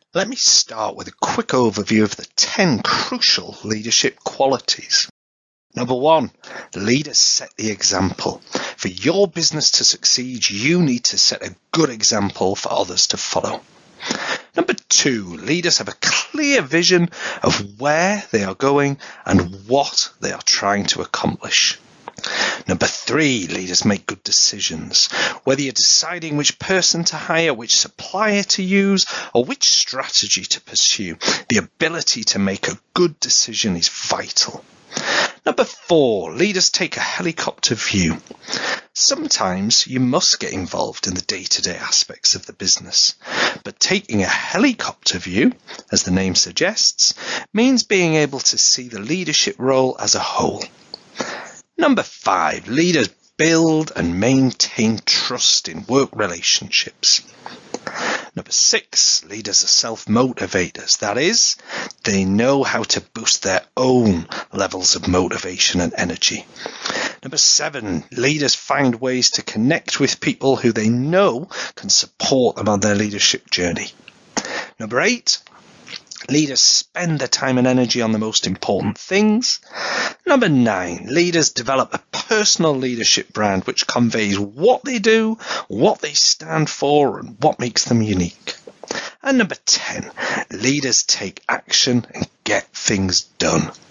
Let me start with a quick overview of the 10 crucial leadership qualities. Number 1, leaders set the example. For your business to succeed, you need to set a good example for others to follow. Number 2, leaders have a clear vision of where they are going and what they are trying to accomplish. Number 3, leaders make good decisions. Whether you're deciding which person to hire, which supplier to use, or which strategy to pursue, the ability to make a good decision is vital. Number 4, leaders take a helicopter view. Sometimes you must get involved in the day-to-day aspects of the business, but taking a helicopter view, as the name suggests, means being able to see the leadership role as a whole. Number 5, leaders build and maintain trust in work relationships. Number 6, leaders are self-motivators. That is, they know how to boost their own levels of motivation and energy. Number 7, leaders find ways to connect with people who they know can support them on their leadership journey. Number 8, leaders spend their time and energy on the most important things. Number 9, leaders develop a personal leadership brand which conveys what they do, what they stand for, and what makes them unique. And number 10, leaders take action and get things done.